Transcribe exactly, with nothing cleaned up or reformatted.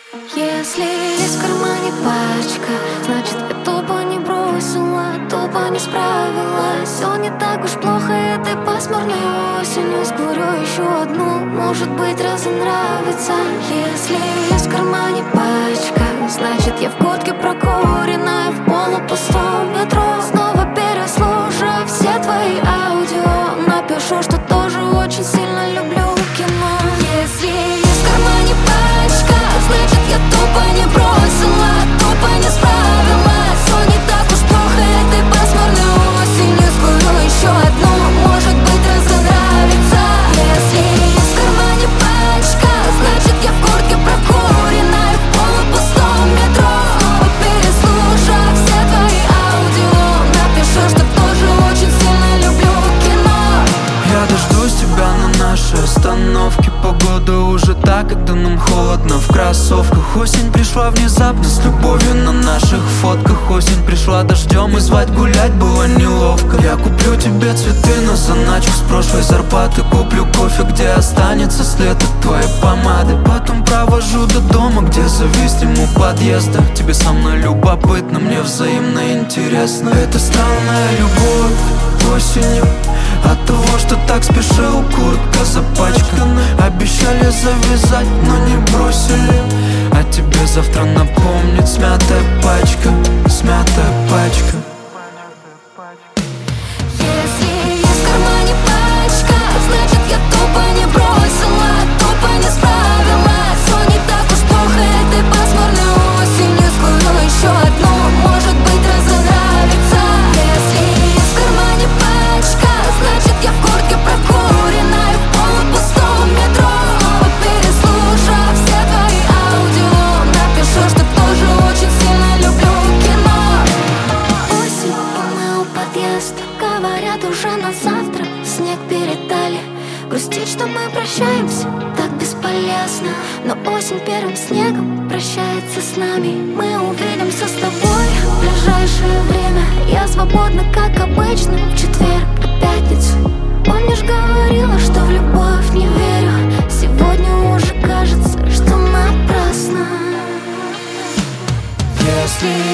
Если есть в кармане пачка, значит я тупо не бросила, тупо не справилась. Все не так уж плохо этой пасмурной осенью. Скурю еще одну, может быть разонравится. Если есть в кармане пачка, значит я в куртке прокуренная в полупустом метро. Снова переслушав все твои аудио, напишу, что тоже очень сильно люблю кино. Если есть в кармане пачка, значит я тупо не бросила, тупо не справилась. Все не так уж плохо этой пасмурной осенью. Скурю еще одну, может быть разонравится. Если есть в кармане пачка, значит я в куртке прокуренная в полупустом метро. Снова переслушав все твои аудио, напишу, что тоже очень сильно люблю кино. Я дождусь тебя на нашей остановке. Погода уже так, когда нам холодно в кроссовках. Осень пришла внезапно с любовью на наших фотках. Осень пришла дождем, и звать гулять было неловко. Я куплю тебе цветы на заначку с прошлой зарплаты. Куплю кофе, где останется след от твоей помады. Потом провожу до дома, где зависнем у подъезда. Тебе со мной любопытно, мне взаимно интересно. Это странная любовь осенью. От того, что так спешил, куртка запачкана. Обещали завязать, но не бросили. А тебе завтра напомнит смятая пачка, смятая пачка. Если есть в кармане пачка, значит я тупо не бросила, тупо не справилась. Все не так уж плохо этой пасмурной осенью. Скурю еще одну, может быть разонравится. Если есть в кармане пачка, значит я в куртке прокуренная в полупустом метро. Снова переслушав все твои аудио, напишу, что тоже очень сильно люблю кино. Осень, и мы у подъезда. Говорят уже на завтра, снег передали. Грустить, что мы прощаемся, так бесполезно. Но осень первым снегом прощается с нами. Мы увидимся с тобой в ближайшее время. Я свободна, как обычно, в четверг и пятницу. Помнишь, говорила, что в любовь не верю. Сегодня уже кажется, что напрасно. Если